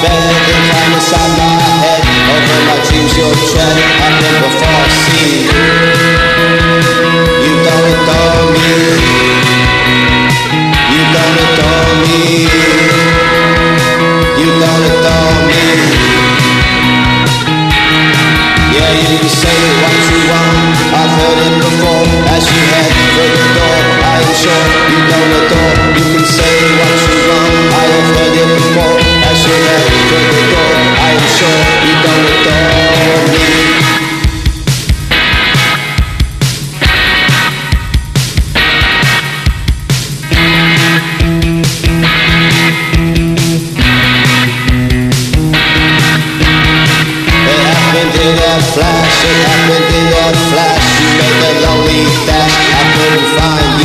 better than time inside my head. Over my dreams you'll tread, I've been before seen. You don't adore me. You don't adore me. You don't adore me. Yeah, you can say what you want, I've heard it before. As you head for the door, I am sure you don't adore. You can say what you want, I have heard it before. As you head for the door, I am sure you don't adore me. Flash, it happened in a flash. You made a lonely dash, I couldn't find you.